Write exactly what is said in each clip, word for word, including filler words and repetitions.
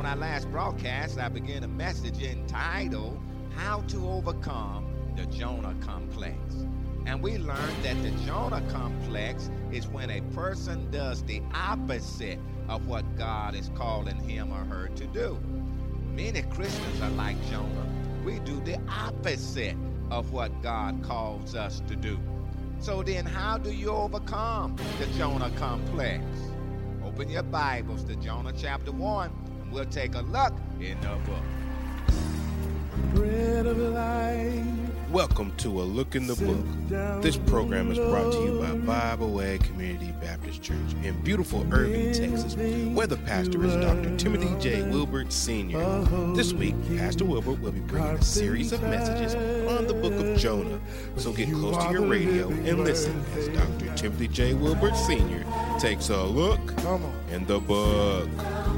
our last broadcast, I began a message entitled, How to Overcome the Jonah Complex. And we learned that the Jonah Complex is when a person does the opposite of what God is calling him or her to do. Many Christians are like Jonah. We do the opposite of what God calls us to do. So then how do you overcome the Jonah Complex? Open your Bibles to Jonah chapter one, and we'll take a look in the book. Bread of life. Welcome to A Look in the Book. This program is brought to you by Bible Way Community Baptist Church in beautiful Irving, Texas, where the pastor is Doctor Timothy J. Wilbert Senior This week, Pastor Wilbert will be bringing a series of messages on the book of Jonah. So get close to your radio and listen as Doctor Timothy J. Wilbert Senior takes a look in the book.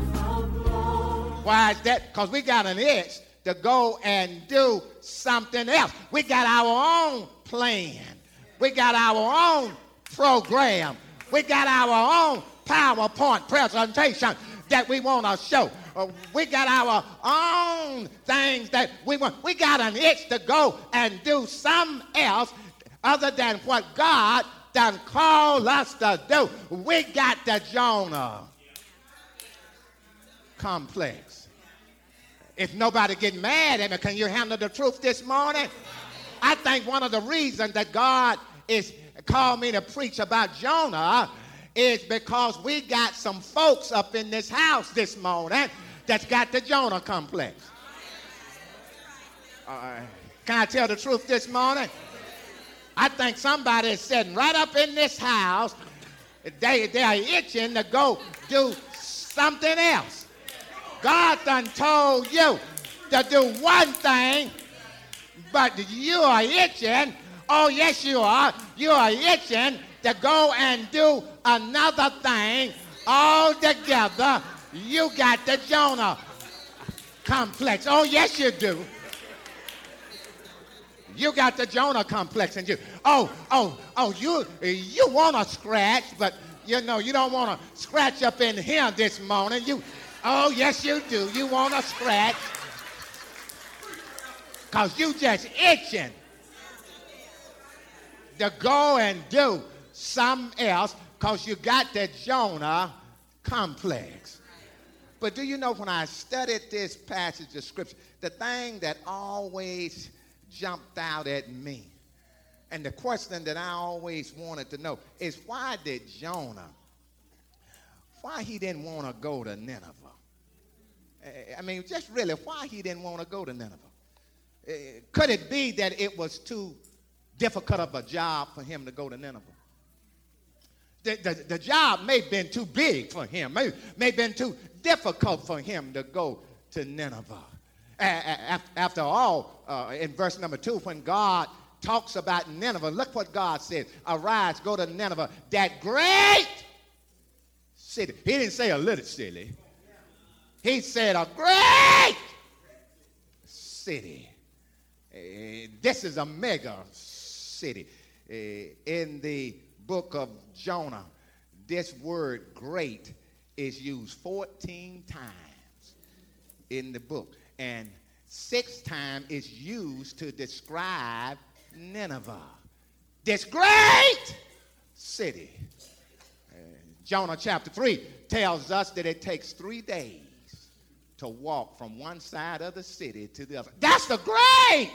Why is that? Because we got an itch to go and do something else. We got our own plan. We got our own program. We got our own PowerPoint presentation that we want to show. Uh, we got our own things that we want. We got an itch to go and do something else other than what God done called us to do. We got the Jonah Complex. If nobody get mad at me, can you handle the truth this morning? I think one of the reasons that God is called me to preach about Jonah is because we got some folks up in this house this morning that's got the Jonah complex. Uh, can I tell the truth this morning? I think somebody is sitting right up in this house. They, they are itching to go do something else. God done told you to do one thing, but you are itching. Oh, yes, you are. You are itching to go and do another thing altogether. You got the Jonah complex. Oh, yes, you do. You got the Jonah complex in you. Oh, oh, oh, you, you want to scratch, but, you know, you don't want to scratch up in here this morning. You... Oh, yes, you do. You want to scratch because you just itching to go and do something else because you got the Jonah complex. But do you know, when I studied this passage of Scripture, the thing that always jumped out at me, and the question that I always wanted to know, is why did Jonah, why he didn't want to go to Nineveh? I mean, just really, why he didn't want to go to Nineveh? Uh, could it be that it was too difficult of a job for him to go to Nineveh? The, the, the job may have been too big for him, may, may have been too difficult for him to go to Nineveh. Uh, after all, uh, in verse number two, when God talks about Nineveh, look what God says. Arise, go to Nineveh, that great city. He didn't say a little city. He said a great city. Uh, this is a mega city. Uh, in the book of Jonah, this word great is used fourteen times in the book. And six times it's used to describe Nineveh. This great city. Uh, Jonah chapter three tells us that it takes three days to walk from one side of the city to the other. That's the great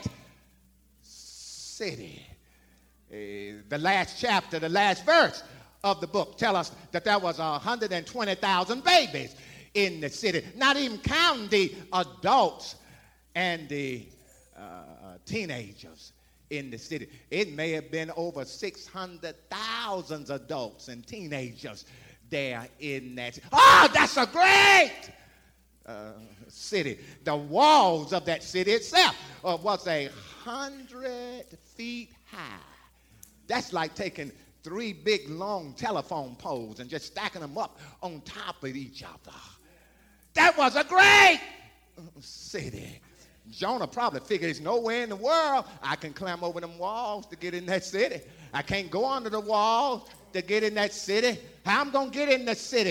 city. Uh, the last chapter, the last verse of the book tell us that there was one hundred twenty thousand babies in the city, not even counting the adults and the uh, teenagers in the city. It may have been over six hundred thousand adults and teenagers there in that city. Oh, that's a great Uh, city. The walls of that city itself uh, was a hundred feet high. That's like taking three big long telephone poles and just stacking them up on top of each other. That was a great city. Jonah probably figured there's nowhere in the world I can climb over them walls to get in that city. I can't go under the wall to get in that city. How I'm going to get in the city?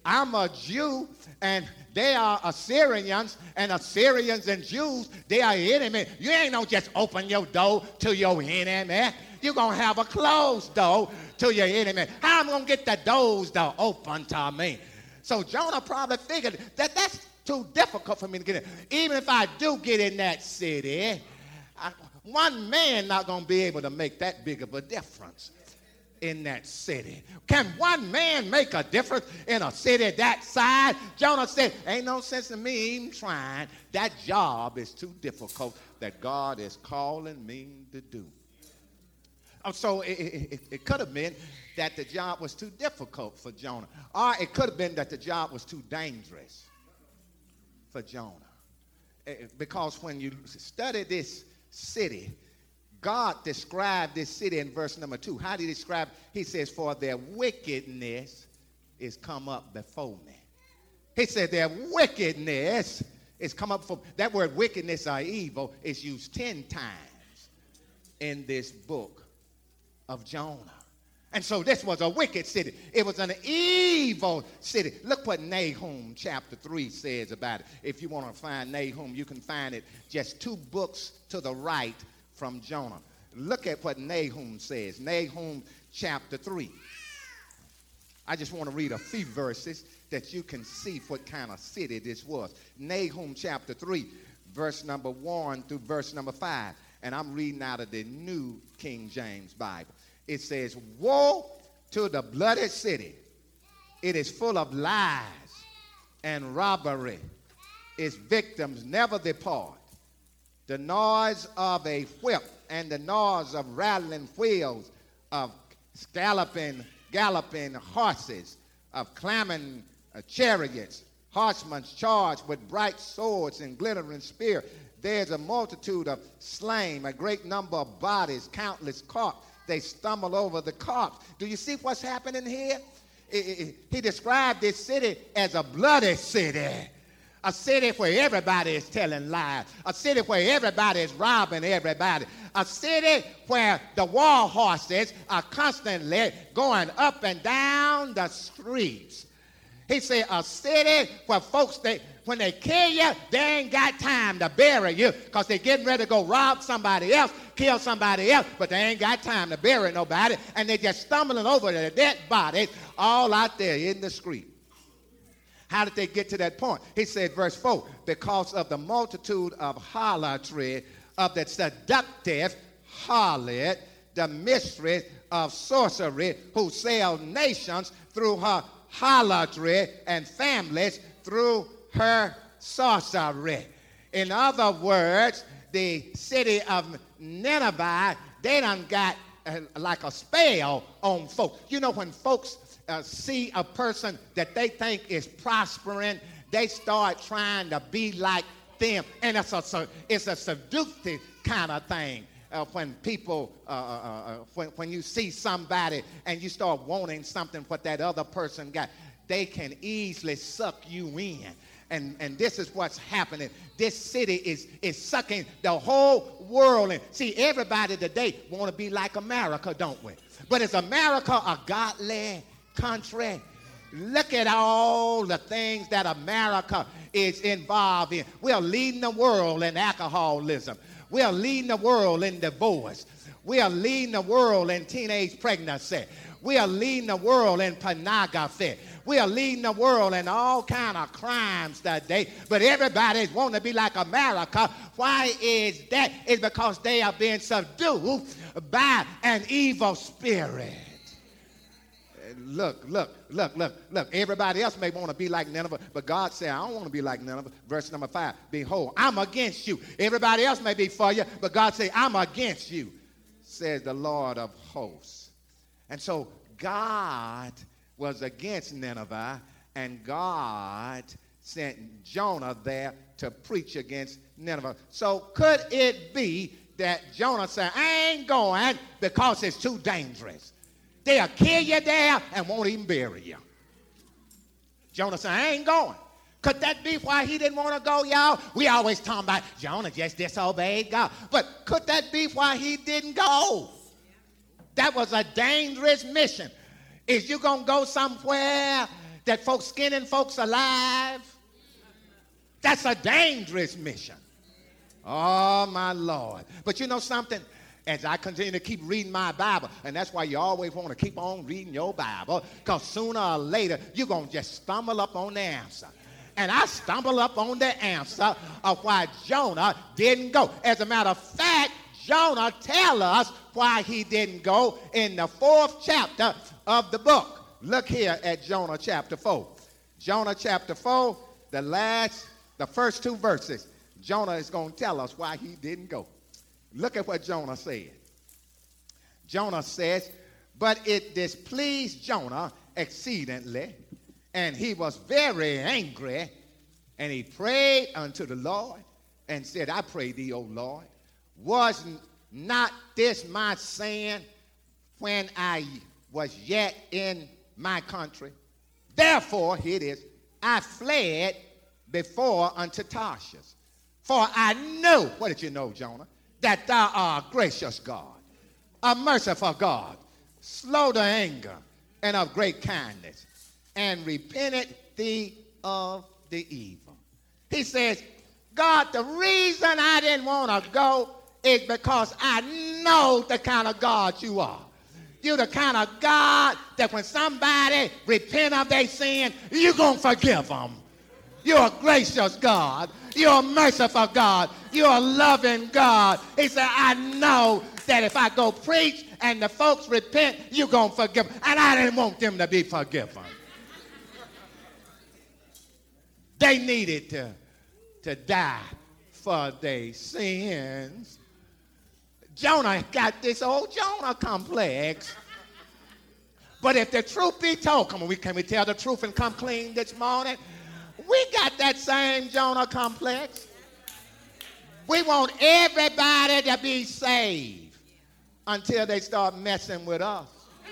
I'm a Jew, and they are Assyrians, and Assyrians and Jews, they are enemies. You ain't gonna just open your door to your enemy. You're gonna have a closed door to your enemy. How am I gonna get the doors to open to me? So Jonah probably figured that that's too difficult for me to get in. Even if I do get in that city, I, one man not gonna be able to make that big of a difference in that city. Can one man make a difference in a city that size? Jonah said, ain't no sense in me even trying. That job is too difficult that God is calling me to do. Oh, so it, it, it could have been that the job was too difficult for Jonah. Or it could have been that the job was too dangerous for Jonah. Because when you study this city, God described this city in verse number two. How did he describe it? He says, for their wickedness is come up before me. He said their wickedness is come up before me. That word wickedness or evil is used ten times in this book of Jonah. And so this was a wicked city. It was an evil city. Look what Nahum chapter three says about it. If you want to find Nahum, you can find it just two books to the right from Jonah. Look at what Nahum says. Nahum chapter three. I just want to read a few verses that you can see what kind of city this was. Nahum chapter three, verse number one through verse number five. And I'm reading out of the New King James Bible. It says, woe to the bloody city. It is full of lies and robbery. Its victims never depart. The noise of a whip and the noise of rattling wheels, of galloping, galloping horses, of clamoring uh, chariots, horsemen charged with bright swords and glittering spears. There's a multitude of slain, a great number of bodies, countless corpses. They stumble over the corpse. Do you see what's happening here? It, it, he described this city as a bloody city. A city where everybody is telling lies. A city where everybody is robbing everybody. A city where the war horses are constantly going up and down the streets. He said a city where folks, they, when they kill you, they ain't got time to bury you because they're getting ready to go rob somebody else, kill somebody else, but they ain't got time to bury nobody, and they're just stumbling over the dead bodies all out there in the street. How did they get to that point? He said, verse four, because of the multitude of harlotry, of the seductive harlot, the mistress of sorcery, who sell nations through her harlotry and families through her sorcery. In other words, the city of Nineveh, they done got uh, like a spell on folks. You know, when folks uh, see a person that they think is prospering, they start trying to be like them. And it's a, it's a seductive kind of thing. Uh, when people, uh, uh, uh, when, when you see somebody and you start wanting something what that other person got, they can easily suck you in. And, and this is what's happening. This city is, is sucking the whole world in. See, everybody today want to be like America, don't we? But is America a godly country? Look at all the things that America is involved in. We are leading the world in alcoholism. We are leading the world in divorce. We are leading the world in teenage pregnancy. We are leading the world in pornography. We are leading the world in all kind of crimes today. But everybody wants to be like America. Why is that? It's because they are being subdued by an evil spirit. Look, look, look, look, look. Everybody else may want to be like Nineveh, but God said, I don't want to be like Nineveh. Verse number five, behold, I'm against you. Everybody else may be for you, but God said, I'm against you, says the Lord of hosts. And so God was against Nineveh, and God sent Jonah there to preach against Nineveh. So could it be that Jonah said, I ain't going because it's too dangerous? They'll kill you there and won't even bury you. Jonah said, I ain't going. Could that be why he didn't want to go, y'all? We always talk about Jonah just disobeyed God. But could that be why he didn't go? That was a dangerous mission. Is you going to go somewhere that folks skinning folks alive. That's a dangerous mission. Oh, my Lord. But you know something? As I continue to keep reading my Bible, and that's why you always want to keep on reading your Bible, because sooner or later, you're going to just stumble up on the answer. And I stumbled up on the answer of why Jonah didn't go. As a matter of fact, Jonah tells us why he didn't go in the fourth chapter of the book. Look here at Jonah chapter four. Jonah chapter four, the last, the first two verses. Jonah is going to tell us why he didn't go. Look at what Jonah said. Jonah says, but it displeased Jonah exceedingly, and he was very angry, and he prayed unto the Lord and said, I pray thee, O Lord, was not this my sin when I was yet in my country? Therefore, here it is, I fled before unto Tarshish. For I know, what did you know, Jonah? That thou art a gracious God, a merciful God, slow to anger, and of great kindness, and repented thee of the evil. He says, God, the reason I didn't want to go is because I know the kind of God you are. You're the kind of God that when somebody repent of their sin, you're going to forgive them. You're a gracious God. You're a merciful God. You're a loving God. He said, I know that if I go preach and the folks repent, you're going to forgive them. And I didn't want them to be forgiven. They needed to, to die for their sins. Jonah got this old Jonah complex. But if the truth be told, come on, we, can we tell the truth and come clean this morning? We got that same Jonah complex. We want everybody to be saved until they start messing with us.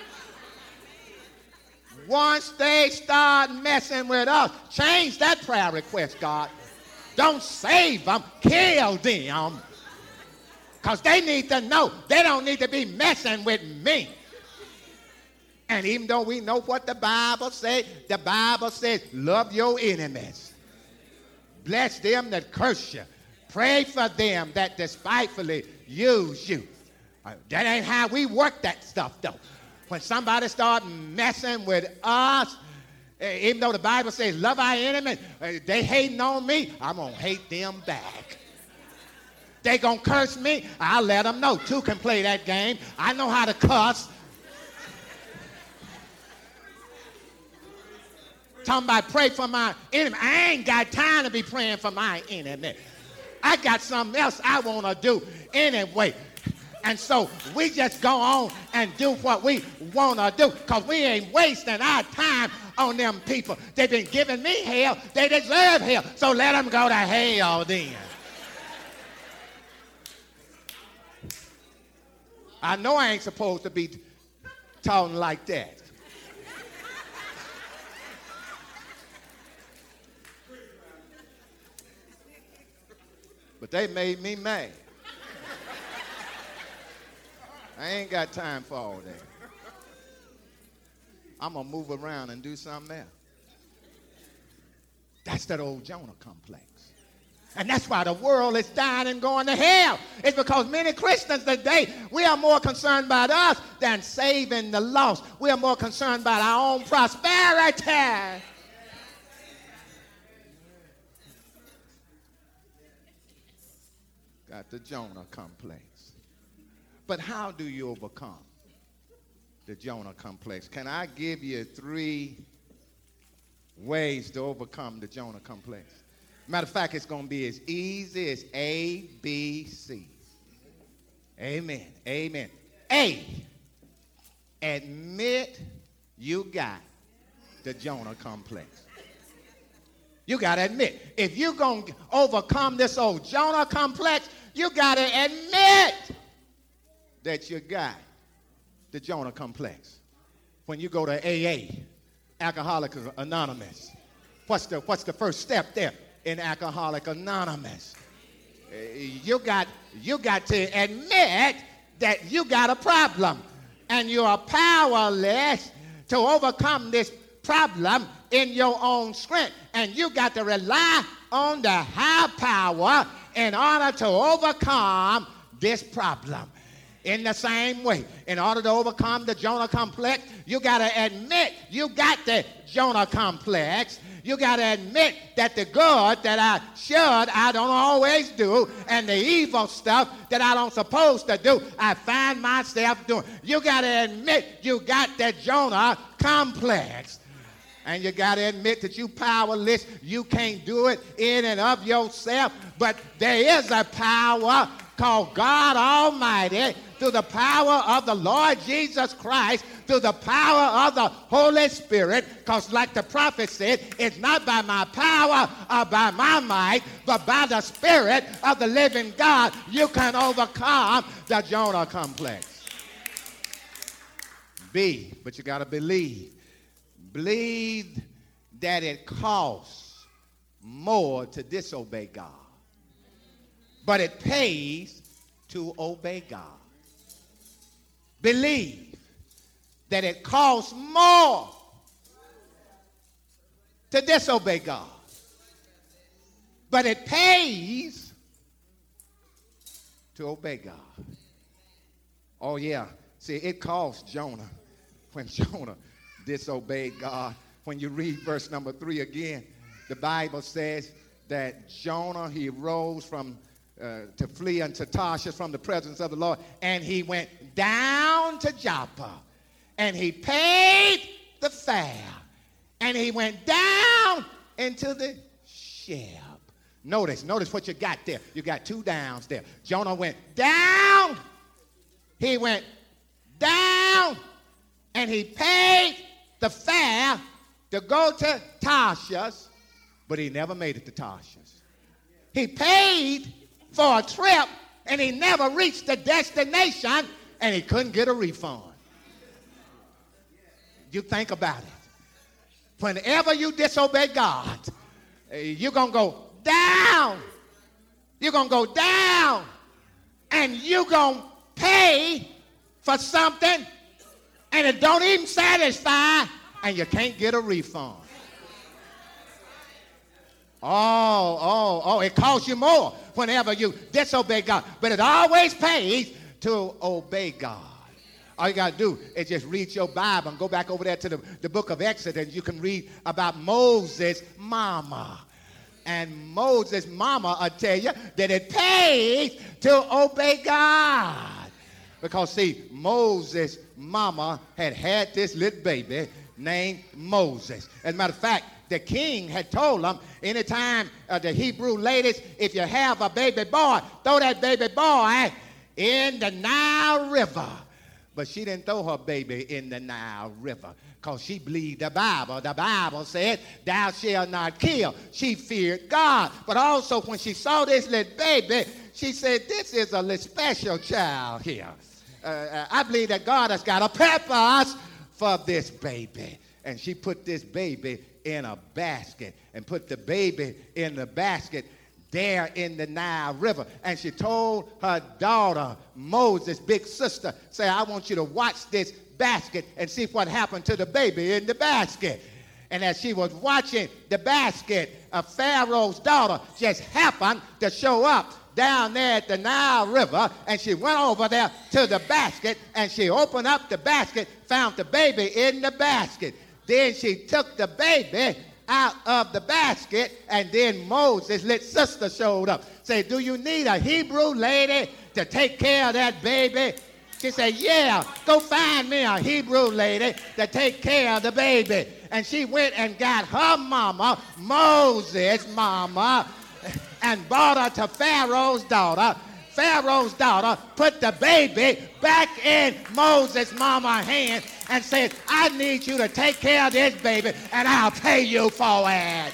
Once they start messing with us, change that prayer request, God. Don't save them, kill them. Because they need to know they don't need to be messing with me. And even though we know what the Bible says, the Bible says, love your enemies. Bless them that curse you. Pray for them that despitefully use you. Uh, that ain't how we work that stuff, though. When somebody starts messing with us, uh, even though the Bible says, love our enemies, uh, they hating on me, I'm going to hate them back. They going to curse me, I'll let them know. Two can play that game. I know how to cuss. Talking about pray for my enemy. I ain't got time to be praying for my enemy. I got something else I want to do anyway. And so we just go on and do what we want to do because we ain't wasting our time on them people. They've been giving me hell. They deserve hell. So let them go to hell then. I know I ain't supposed to be talking like that. But they made me mad. I ain't got time for all that. I'm going to move around and do something else. That's that old Jonah complex. And that's why the world is dying and going to hell. It's because many Christians today, we are more concerned about us than saving the lost. We are more concerned about our own prosperity. Got the Jonah complex. But how do you overcome the Jonah complex? Can I give you three ways to overcome the Jonah complex? Matter of fact, it's going to be as easy as A, B, C. Amen. Amen. A, admit you got the Jonah complex. You got to admit. If you're going to overcome this old Jonah complex, you got to admit that you got the Jonah complex. When you go to A A, Alcoholics Anonymous, what's the, what's the first step there in Alcoholics Anonymous? Uh, you got, you got to admit that you got a problem and you are powerless to overcome this problem in your own strength. And you got to rely on the high power in order to overcome this problem. In the same way, in order to overcome the Jonah complex, you got to admit you got the Jonah complex. You got to admit that the good that I should, I don't always do, and the evil stuff that I don't supposed to do, I find myself doing. You got to admit you got the Jonah complex. And you got to admit that you powerless. You can't do it in and of yourself. But there is a power called God Almighty, through the power of the Lord Jesus Christ, through the power of the Holy Spirit, because like the prophet said, it's not by my power or by my might, but by the Spirit of the living God, you can overcome the Jonah complex. B, but you got to believe. Believe that it costs more to disobey God, but it pays to obey God. Believe that it costs more to disobey God, but it pays to obey God. Oh, yeah. See, it cost Jonah when Jonah disobeyed God. When you read verse number three again, the Bible says that Jonah, he rose from Uh, to flee unto Tarshish from the presence of the Lord, and he went down to Joppa, and he paid the fare, and he went down into the ship. Notice, notice what you got there. You got two downs there. Jonah went down, he went down, and he paid the fare to go to Tarshish, but he never made it to Tarshish. He paid for a trip, and he never reached the destination, and he couldn't get a refund. You think about it. Whenever you disobey God, you're going to go down. You're going to go down, and you're going to pay for something, and it don't even satisfy, and you can't get a refund. Oh, oh, oh, it costs you more whenever you disobey God. But it always pays to obey God. All you got to do is just read your Bible and go back over there to the, the book of Exodus. You can read about Moses' mama. And Moses' mama will tell you that it pays to obey God. Because, see, Moses' mama had had this little baby named Moses. As a matter of fact, the king had told them, anytime uh, the Hebrew ladies, if you have a baby boy, throw that baby boy in the Nile River. But she didn't throw her baby in the Nile River because she believed the Bible. The Bible said, thou shalt not kill. She feared God. But also when she saw this little baby, she said, this is a little special child here. Uh, I believe that God has got a purpose for this baby. And she put this baby in a basket and put the baby in the basket there in the Nile River. And she told her daughter, Moses' big sister, say, I want you to watch this basket and see what happened to the baby in the basket. And as she was watching the basket, a Pharaoh's daughter just happened to show up down there at the Nile River, and she went over there to the basket, and she opened up the basket, found the baby in the basket. Then she took the baby out of the basket, and then Moses' little sister showed up. Say, do you need a Hebrew lady to take care of that baby? She said, yeah, go find me a Hebrew lady to take care of the baby. And she went and got her mama, Moses' mama, and brought her to Pharaoh's daughter. Pharaoh's daughter put the baby back in Moses' mama's hand and said, I need you to take care of this baby, and I'll pay you for it.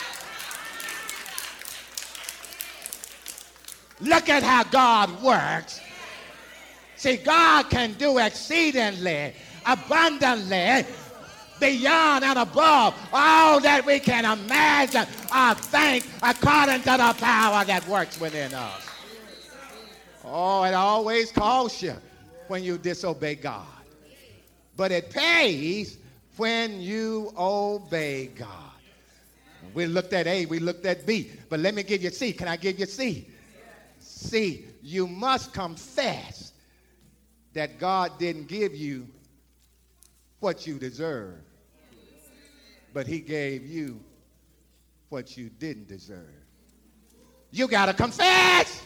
Look at how God works. See, God can do exceedingly, abundantly, beyond and above all that we can imagine or think, according to the power that works within us. Oh, it always costs you when you disobey God. But it pays when you obey God. We looked at A, we looked at B, but let me give you C. Can I give you C? C, you must confess that God didn't give you what you deserve, but he gave you what you didn't deserve. You got to confess.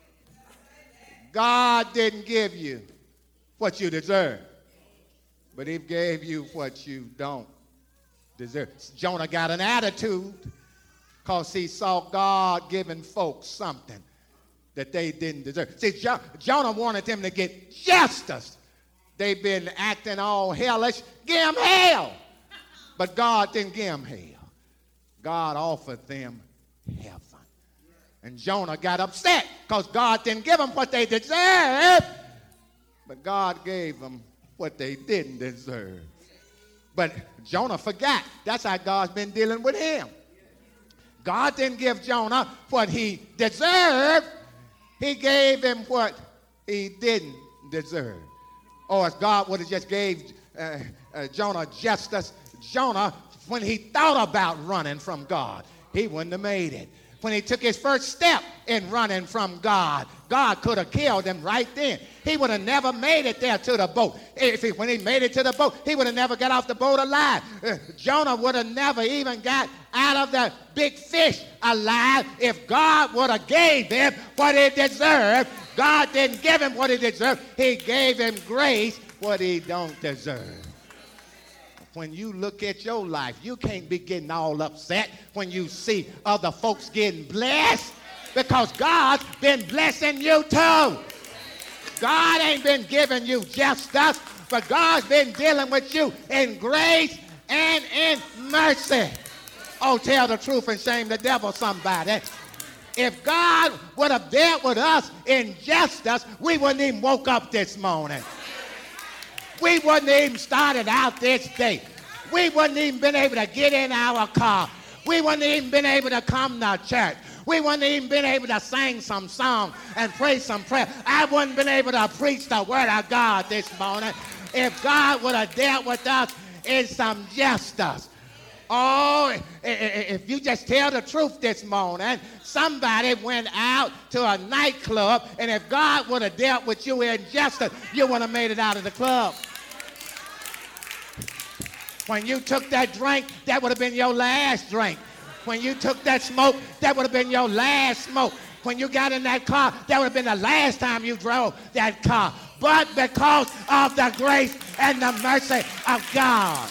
God didn't give you what you deserve, but he gave you what you don't deserve. Jonah got an attitude because he saw God giving folks something that they didn't deserve. See, jo- Jonah wanted them to get justice. They've been acting all hellish. Give them hell. But God didn't give them hell. God offered them heaven. And Jonah got upset because God didn't give them what they deserved, but God gave them what they didn't deserve. But Jonah forgot. That's how God's been dealing with him. God didn't give Jonah what he deserved. He gave him what he didn't deserve. Or if God would have just gave uh, uh, Jonah justice, Jonah, when he thought about running from God, he wouldn't have made it. When he took his first step in running from God, God could have killed him right then. He would have never made it there to the boat. If he, when he made it to the boat, he would have never got off the boat alive. Uh, Jonah would have never even got out of the big fish alive if God would have gave him what he deserved. God didn't give him what he deserved. He gave him grace what he don't deserve. When you look at your life, you can't be getting all upset when you see other folks getting blessed, because God's been blessing you too. God ain't been giving you justice, but God's been dealing with you in grace and in mercy. Oh, tell the truth and shame the devil, somebody. If God would have dealt with us in justice, we wouldn't even woke up this morning. We wouldn't even started out this day. We wouldn't even been able to get in our car. We wouldn't even been able to come to church. We wouldn't even been able to sing some song and pray some prayer. I wouldn't been able to preach the word of God this morning if God would have dealt with us in some justice. Oh, if you just tell the truth this morning, somebody went out to a nightclub, and if God would have dealt with you in justice, you would have made it out of the club. When you took that drink, that would have been your last drink. When you took that smoke, that would have been your last smoke. When you got in that car, that would have been the last time you drove that car. But because of the grace and the mercy of God,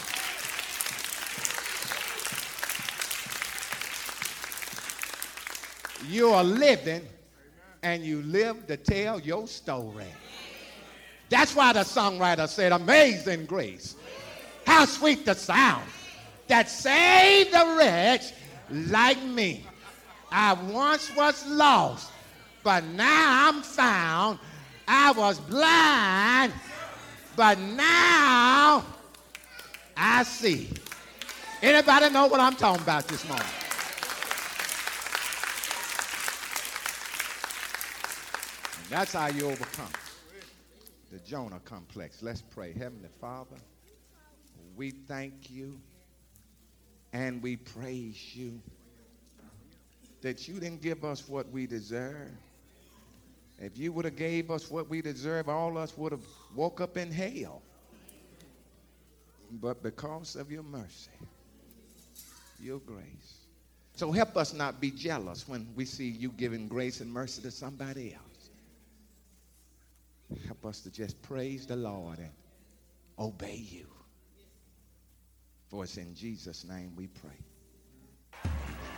you are living, and you live to tell your story. That's why the songwriter said, "Amazing grace, how sweet the sound that saved a wretch like me. I once was lost, but now I'm found. I was blind, but now I see." Anybody know what I'm talking about this morning? That's how you overcome the Jonah complex. Let's pray. Heavenly Father, we thank you and we praise you that you didn't give us what we deserve. If you would have gave us what we deserve, all of us would have woke up in hell. But because of your mercy, your grace. So help us not be jealous when we see you giving grace and mercy to somebody else. Help us to just praise the Lord and obey you. For it's in Jesus' name we pray.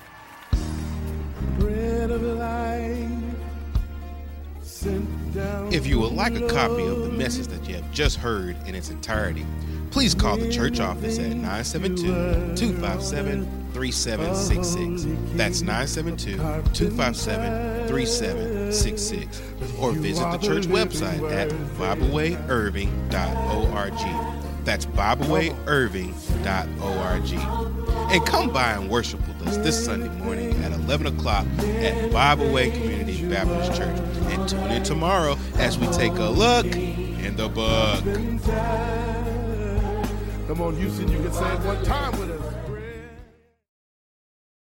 Bread of life, sent down. If you would like a copy of the message that you have just heard in its entirety, please call the church office at nine seven two, two five seven, three seven six six. That's nine seven two, two five seven, three seven six six. Or visit the church website at bible way irving dot org. That's bible way irving dot org. And come by and worship with us this Sunday morning at eleven o'clock at Bible Way Community Baptist Church. And tune in tomorrow as we take a look in the book. Come on, Houston, you can say it one time with